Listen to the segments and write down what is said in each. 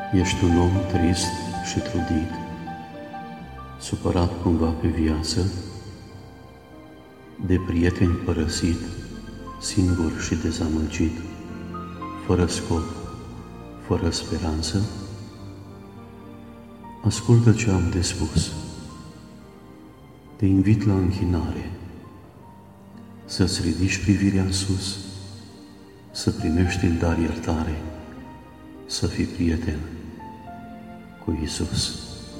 Ești un om trist și trudit, supărat cumva pe viață, de prieteni părăsit, singur și dezamăgit, fără scop, fără speranță? Ascultă ce am de spus. Te invit la închinare, să-ți ridici privirea în sus, să primești în dar iertare, să fii prieten cu Iisus.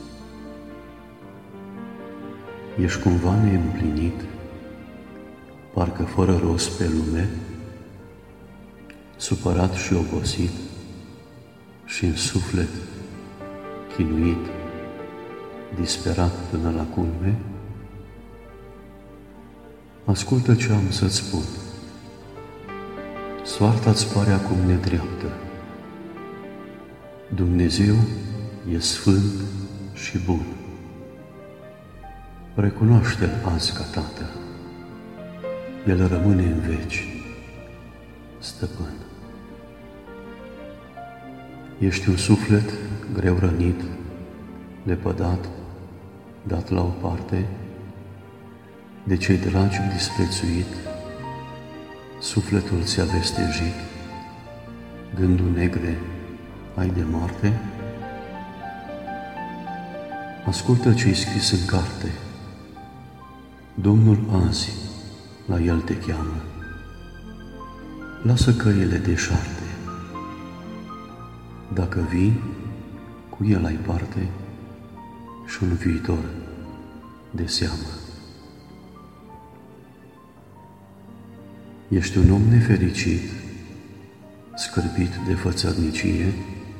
Ești cumva neîmplinit, parcă fără rost pe lume, supărat și obosit și în suflet chinuit, disperat până la culme? Ascultă ce am să-ți spun. Soarta-ți pare acum nedreaptă. Dumnezeu e sfânt și bun. Recunoaște-L azi ca Tată. El rămâne în veci, Stăpân. Ești un suflet greu rănit, lepădat, dat la o parte, de cei dragi disprețuit, sufletul ți-a vestejit, gândul negre ai de moarte? Ascultă ce-i scris în carte. Domnul azi la El te cheamă. Lasă căile deșarte. Dacă vii, cu El ai parte și un viitor de seamă. Ești un om nefericit, scârbit de fățărnicie,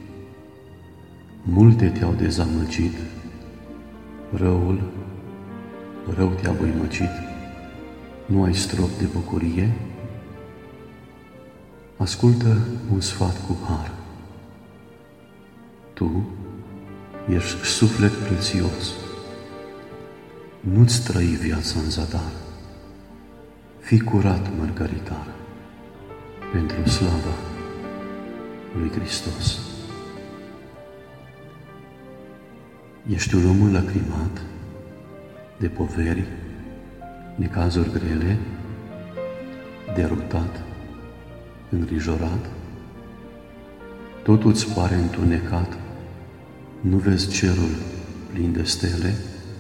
multe te-au dezamăgit, răul, rău te-a văimăcit, nu ai strop de bucurie? Ascultă un sfat cu har. Tu ești suflet prețios, nu-ți trăi viața în zadar, fii curat, mărgăritar, pentru slava lui Hristos. Ești un om înlăcrimat de poveri, necazuri grele, derutat, îngrijorat, totul îți pare întunecat, nu vezi cerul plin de stele?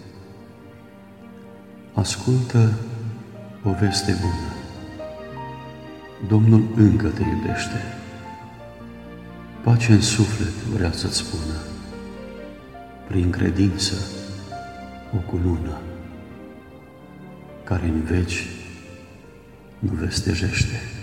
Ascultă o veste bună. Domnul încă te iubește. Pace în suflet vrea să-ți spună, prin credință o cunună, care în veci nu vestejește.